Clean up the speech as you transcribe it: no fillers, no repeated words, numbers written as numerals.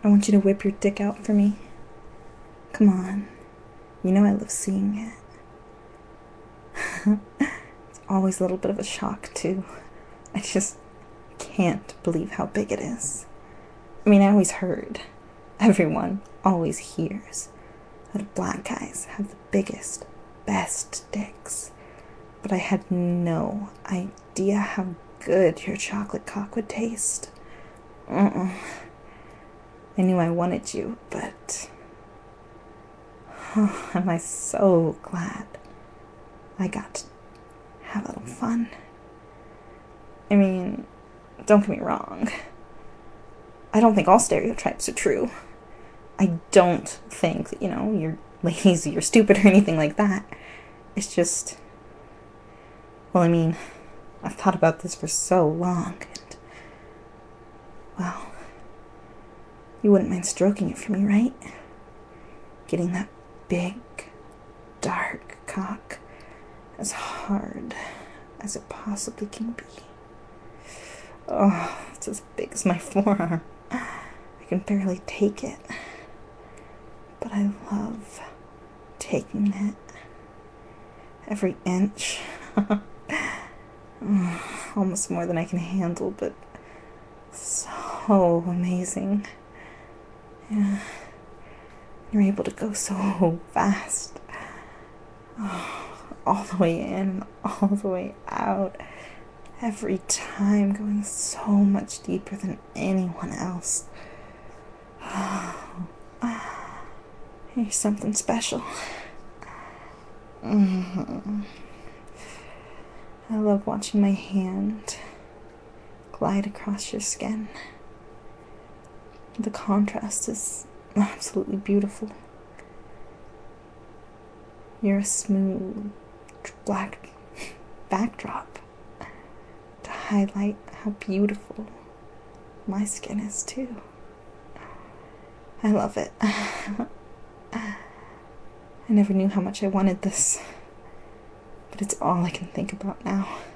I want you to whip your dick out for me. Come on. You know I love seeing it. It's always a little bit of a shock, too. I just can't believe how big it is. I mean, I always heard. Everyone always hears that black guys have the biggest, best dicks. But I had no idea how good your chocolate cock would taste. I knew I wanted you, but oh, am I so glad I got to have a little fun. I mean, don't get me wrong. I don't think all stereotypes are true. I don't think that, you're lazy or stupid or anything like that. It's just, well, I mean, I've thought about this for so long, and, well, you wouldn't mind stroking it for me, right? Getting that big, dark cock as hard as it possibly can be. Oh, it's as big as my forearm. I can barely take it. But I love taking it. Every inch. Almost more than I can handle, but so amazing. Yeah. You're able to go so fast. Oh, all the way in, all the way out. Every time going so much deeper than anyone else. You're something special. I love watching my hand glide across your skin. The contrast is absolutely beautiful. You're a smooth black backdrop to highlight how beautiful my skin is too. I love it. I never knew how much I wanted this, but it's all I can think about now.